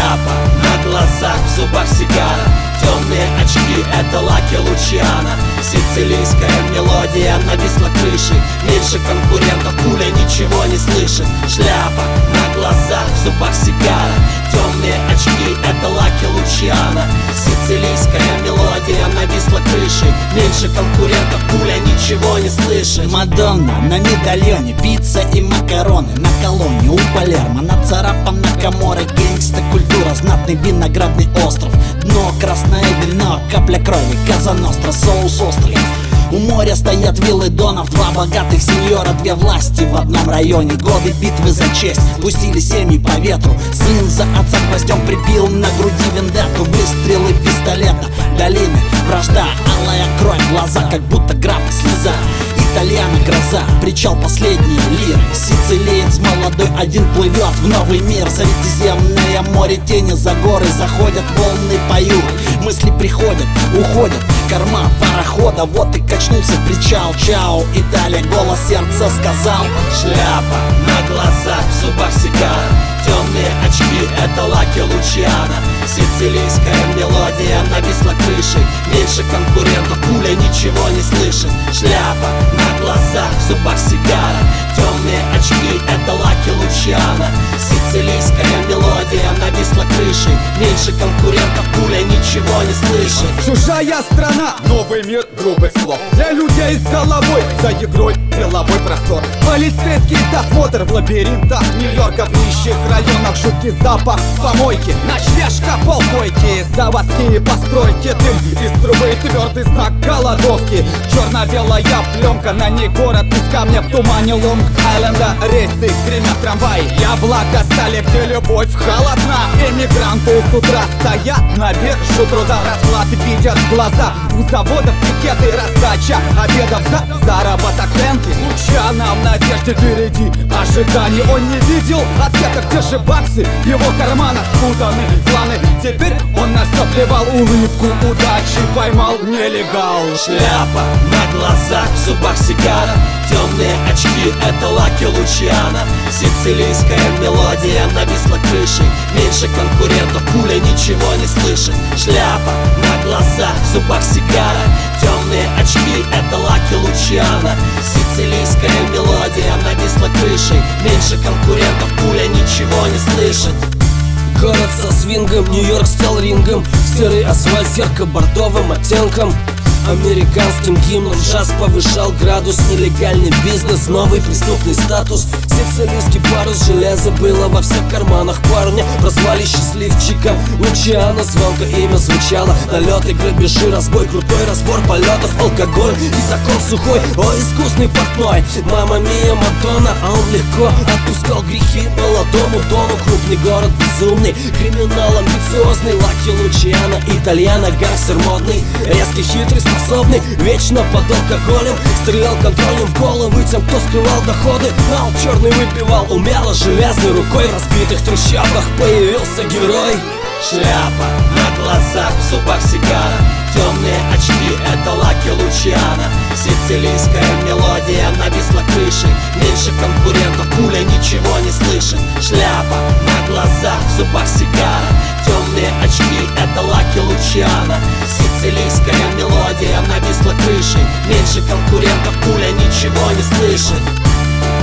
Шляпа на глазах, в зубах сигара, темные очки — это Лаки Лучиано. Сицилийская мелодия нависла крышей, меньше конкурентов, пуля ничего не слышит. Шляпа на глазах, в зубах сигара, темные очки — это Лаки Лучиано. Сицилийская мелодия нависла крышей, меньше конкурентов, пуля ничего не слышит. Мадонна на медальоне, пицца и макароны на колонне у Палермо, нацарапана Каморра, гангста культура, знатный виноградный остров, дно красное вино, капля крови, Коза Ностра, соус острый. У моря стоят виллы донов, два богатых сеньора, две власти в одном районе. Годы битвы за честь, пустили семьи по ветру. Сын за отца гвоздем прибил, на груди вендетту, выстрелы пистолета, долины, вражда, алая кровь, глаза, как будто граб и слеза. Итальяна гроза, причал последние лиры. Сицилиец молодой один плывет в новый мир. Средиземное море, тени за горы, заходят волны, поют. Мысли приходят, уходят, корма парохода. Вот и качнулся причал, чао, Италия, голос сердца сказал. Шляпа на глазах, в зубах сигара, темные очки — это Лаки Лучиано. Сицилийская мелодия нависла крышей, меньше конкурентов, пуля ничего не слышит. Шляпа на глазах, в зубах сигара, темные очки — это Лаки Лучиано. Сицилийская мелодия нависла крышей, меньше конкурентов, пуля ничего не слышит. Чужая страна, новый мир грубых слов, для людей с головой, за игрой деловой простор. Полицейский досмотр в лабиринтах Нью-Йорка, в нищих районах, жуткий запах помойки, ночлежка, полкойки, заводские постройки, дым из трубы, твердый знак голодовки. Черно-белая пленка, на ней город из камня в тумане Лонг-Айленда. Рейсы гремят трамваи, яблоко стали, где любовь холодна. Эмигранты с утра стоят на биржу труда, расклад видят в глаза. У заводов пикеты, раздача обедов за заработок, ценки. Лучано в надежде впереди ожиданий. Он не видел ответа, где же баксы, его карманах спутаны планы. Теперь он на все плевал, улыбку удачи поймал нелегал. Шляпа на глазах, в зубах сигара, темные очки — это Лаки Лучиано. Сицилийская мелодия нависла крышей, меньше конкурентов, пуля ничего не слышит. Шляпа на глазах, в зубах сигара, темные очки — это Лаки Лучиано. Сицилийская мелодия нависла крышей, меньше конкурентов, пуля ничего не слышит. Город со свингом, Нью-Йорк стал рингом, серый асфальт с ярко-бордовым оттенком. Американским гимном джаз повышал градус, нелегальный бизнес, новый преступный статус. Сицилийский парус, железо было во всех карманах парня. Прозвали счастливчика Лучиано, звонко имя звучало. Налеты, грабежи, разбой, крутой разбор полетов, алкоголь и закон сухой. О, искусный портной, мама мия, Мадонна. А он легко отпускал грехи молодому дону. Крупный город безумный, криминал амбициозный. Лаки Лучиано, Итальяно, гангстер модный, резкий, хитрый, способный, вечно под алкоголем. Стрелял контролем в головы тем, кто скрывал доходы. А он черный выпивал умело, железной рукой. В разбитых трущобах появился герой. Шляпа на глазах, в зубах сигара, темные очки — это Лаки Лучиано. Сицилийская мелодия нависла крышей, меньше конкурентов, пуля ничего не слышит. Шляпа на глазах, в зубах сигара, темные очки — это Лаки Лучиано. Сицилийская мелодия нависла крышей, меньше конкурентов, пуля ничего не слышит.